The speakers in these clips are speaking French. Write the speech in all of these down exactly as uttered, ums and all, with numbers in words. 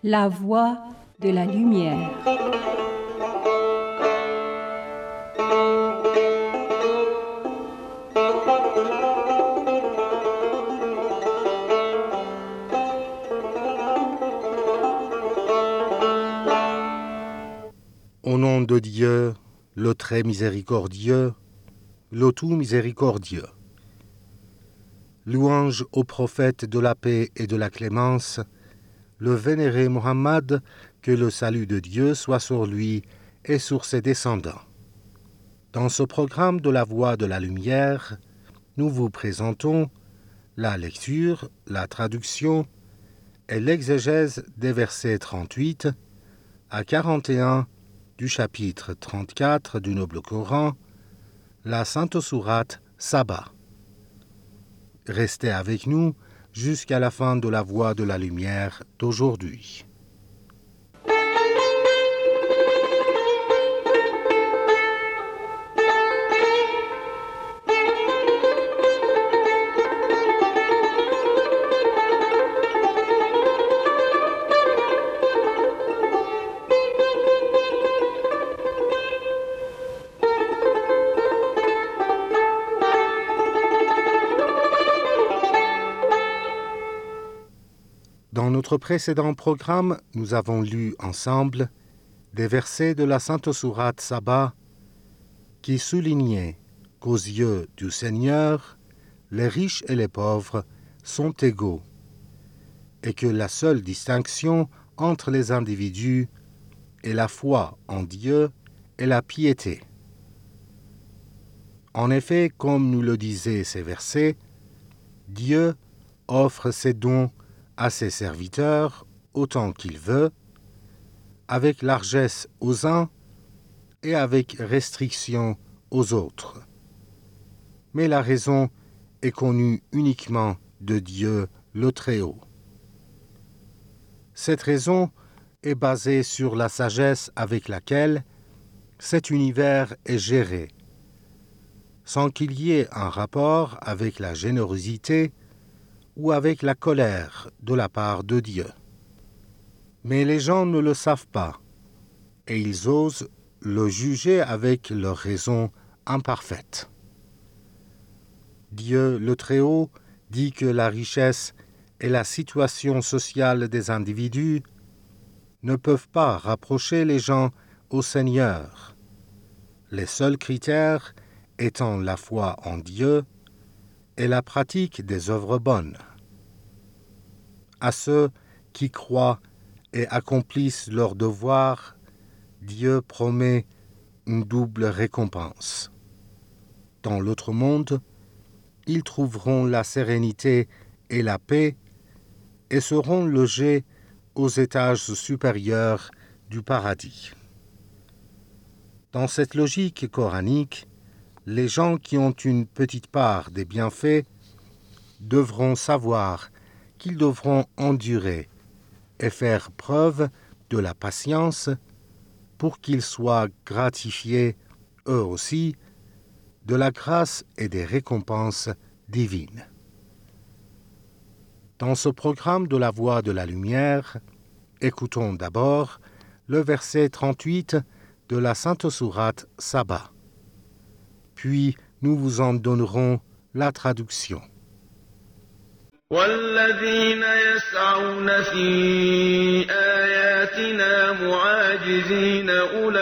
La voie de la lumière. Au nom de Dieu, le très miséricordieux, le tout miséricordieux. Louange au prophète de la paix et de la clémence, le vénéré Mohammed, que le salut de Dieu soit sur lui et sur ses descendants. Dans ce programme de la Voie de la Lumière, nous vous présentons la lecture, la traduction et l'exégèse des versets trente-huit à quarante et un du chapitre trente-quatre du Noble Coran, la Sainte Sourate Saba. Restez avec nous jusqu'à la fin de la Voie de la Lumière d'aujourd'hui. Dans notre précédent programme, nous avons lu ensemble des versets de la Sainte Sourate Saba qui soulignaient qu'aux yeux du Seigneur, les riches et les pauvres sont égaux et que la seule distinction entre les individus est la foi en Dieu et la piété. En effet, comme nous le disaient ces versets, Dieu offre ses dons à ses serviteurs autant qu'il veut, avec largesse aux uns et avec restriction aux autres. Mais la raison est connue uniquement de Dieu le Très-Haut. Cette raison est basée sur la sagesse avec laquelle cet univers est géré, sans qu'il y ait un rapport avec la générosité ou avec la colère de la part de Dieu. Mais les gens ne le savent pas, et ils osent le juger avec leur raison imparfaite. Dieu le Très-Haut dit que la richesse et la situation sociale des individus ne peuvent pas rapprocher les gens au Seigneur, les seuls critères étant la foi en Dieu et la pratique des œuvres bonnes. À ceux qui croient et accomplissent leur devoir, Dieu promet une double récompense. Dans l'autre monde, ils trouveront la sérénité et la paix et seront logés aux étages supérieurs du paradis. Dans cette logique coranique, les gens qui ont une petite part des bienfaits devront savoir qu'ils devront endurer et faire preuve de la patience pour qu'ils soient gratifiés, eux aussi, de la grâce et des récompenses divines. Dans ce programme de la Voie de la Lumière, écoutons d'abord le verset trente-huit de la Sainte Sourate Saba. Puis nous vous en donnerons la traduction. والذين يسعون في آياتنا معاجزين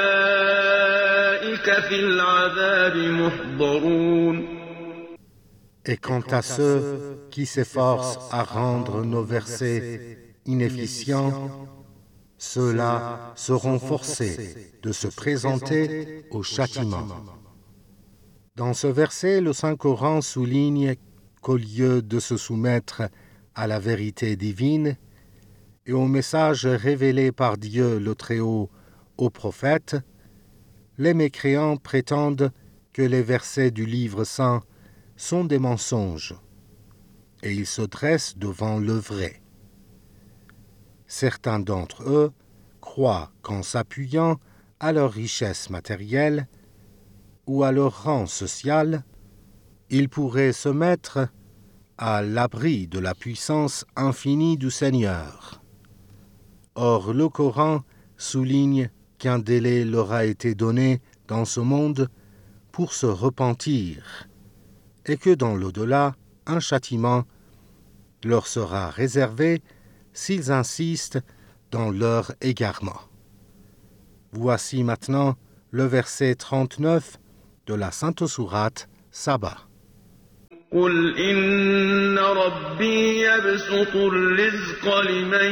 أولئك في العذاب محضرون. Et quant à ceux qui s'efforcent à rendre nos versets inefficients, ceux-là seront forcés de se présenter au châtiment. Dans ce verset, le Saint-Coran souligne qu'au lieu de se soumettre à la vérité divine et au message révélé par Dieu le Très-Haut aux prophètes, les mécréants prétendent que les versets du livre saint sont des mensonges, et ils se dressent devant le vrai. Certains d'entre eux croient qu'en s'appuyant à leur richesse matérielle ou à leur rang social, ils pourraient se mettre à l'abri de la puissance infinie du Seigneur. Or, le Coran souligne qu'un délai leur a été donné dans ce monde pour se repentir et que dans l'au-delà, un châtiment leur sera réservé s'ils insistent dans leur égarement. Voici maintenant le verset trente-neuf de la Sainte Sourate Saba. قل إن ربي يبسط الرزق لمن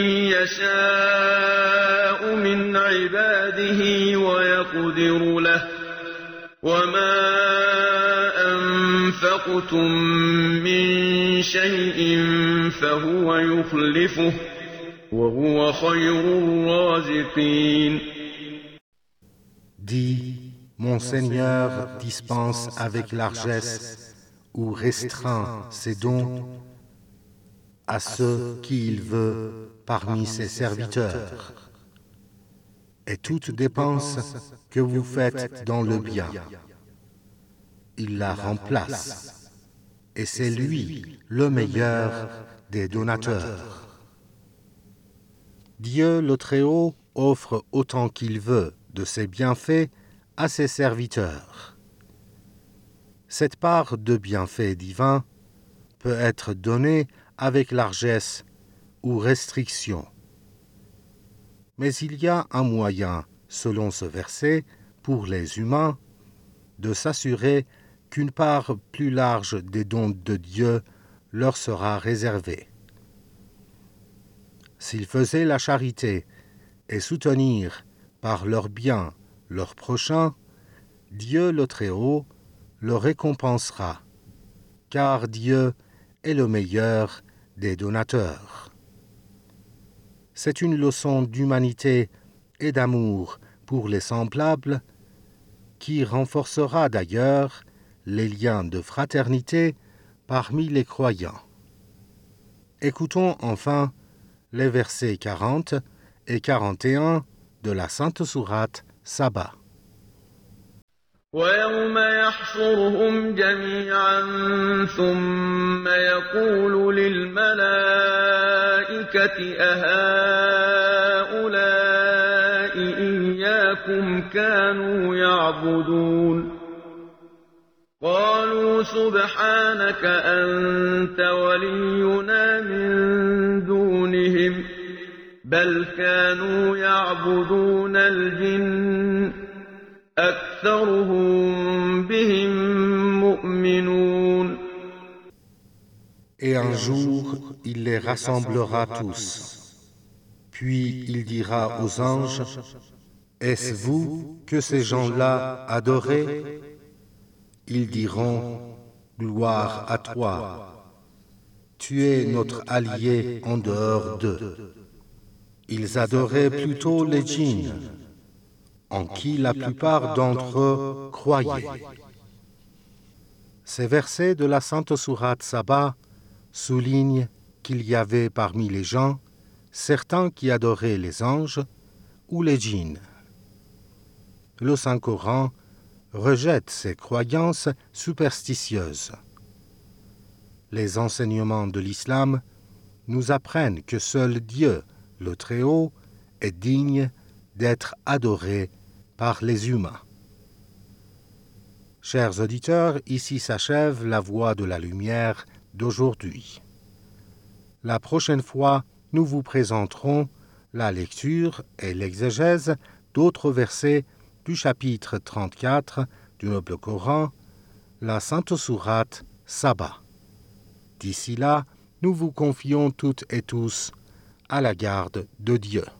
يشاء من عباده ويقدر له وما أنفقتم من شيء فهو يخلفه وهو خير الرازقين. Dis, mon Seigneur dispense avec largesse ou restreint ses dons à ceux qu'il veut parmi ses serviteurs. Et toute dépense que vous faites dans le bien, il la remplace, et c'est lui le meilleur des donateurs. Dieu le Très-Haut offre autant qu'il veut de ses bienfaits à ses serviteurs. Cette part de bienfaits divins peut être donnée avec largesse ou restriction. Mais il y a un moyen, selon ce verset, pour les humains, de s'assurer qu'une part plus large des dons de Dieu leur sera réservée. S'ils faisaient la charité et soutenir par leurs biens leurs prochains, Dieu le Très-Haut le récompensera, car Dieu est le meilleur des donateurs. C'est une leçon d'humanité et d'amour pour les semblables qui renforcera d'ailleurs les liens de fraternité parmi les croyants. Écoutons enfin les versets quarante et quarante et un de la Sainte Sourate Saba. ويوم يحشرهم جميعا ثم يقول للملائكة أهؤلاء إياكم كانوا يعبدون قالوا سبحانك أنت ولينا من دونهم بل كانوا يعبدون الجن أكثرهم بهم مؤمنون. Et un jour, il les rassemblera tous. Puis il dira aux anges, « Est-ce vous que ces gens-là adorez ?» Ils diront, « Gloire à toi. Tu es notre allié en dehors d'eux. » Ils adoraient plutôt les djinns, en qui la plupart d'entre eux croyaient. Ces versets de la Sainte Sourate Saba soulignent qu'il y avait parmi les gens certains qui adoraient les anges ou les djinns. Le Saint-Coran rejette ces croyances superstitieuses. Les enseignements de l'islam nous apprennent que seul Dieu, le Très-Haut, est digne d'être adoré par les humains. Chers auditeurs, ici s'achève la Voix de la Lumière d'aujourd'hui. La prochaine fois, nous vous présenterons la lecture et l'exégèse d'autres versets du chapitre trente-quatre du Noble Coran, la Sainte Sourate Saba. D'ici là, nous vous confions toutes et tous à la garde de Dieu.